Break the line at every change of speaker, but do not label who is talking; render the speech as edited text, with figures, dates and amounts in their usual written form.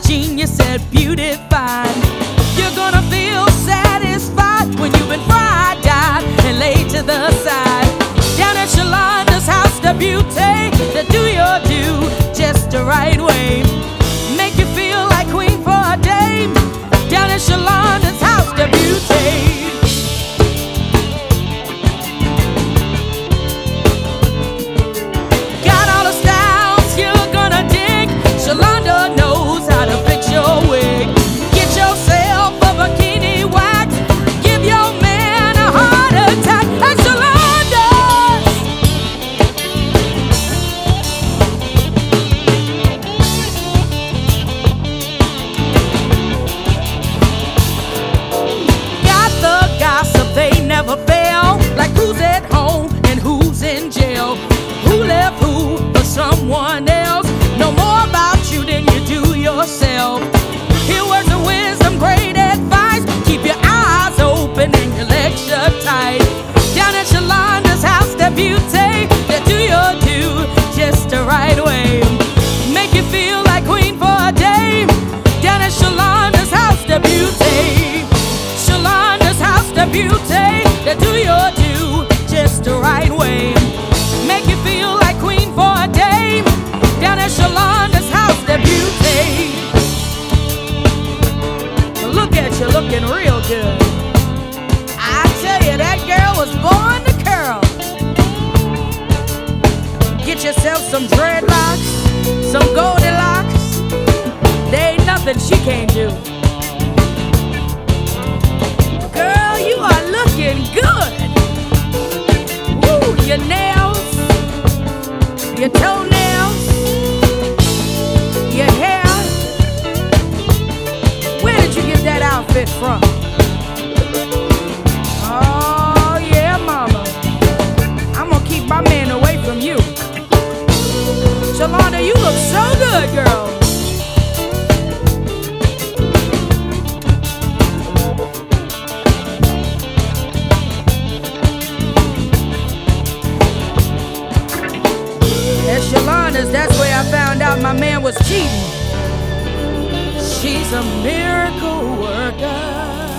genius at beauty fine. You're gonna feel satisfied when you've been fried, dyed, and laid to the side. Down at Yolanda's house, the beauty to do your due just the right way. Make you feel like queen for a day. Down at Yolanda's house, the beauty. Got all the styles you're gonna dig. Yolanda knows how to fix your wig. Get yourself a bikini wax. Give your man a heart attack at Yolanda's. Got the gossip, they never fail. Like who's at home and who's in jail. Who left who for someone else. Know more about you than you do yourself. Hear words of wisdom, great advice. Keep your eyes open and your legs shut tight. Down at Yolanda's house, the beauty that do your due just the right way. Make you feel like queen for a day. Down at Yolanda's house, the beauty. Yolanda's house, the beauty that do your due just the right way. Make you feel like queen for a day. Down at Yolanda's house, the beauty. Look at you looking real good. I tell you, that girl was born to curl. Get yourself some dreadlocks, some Goldilocks. There ain't nothing she can't do. Girl, you are looking good. Woo, your nails, your toenails, your hair. Where did you get that outfit from? Oh yeah, mama. I'm gonna keep my man away from you. Yolanda, you look so good, girl. At Yolanda's, that's where I found out my man was cheating. She's a miracle worker.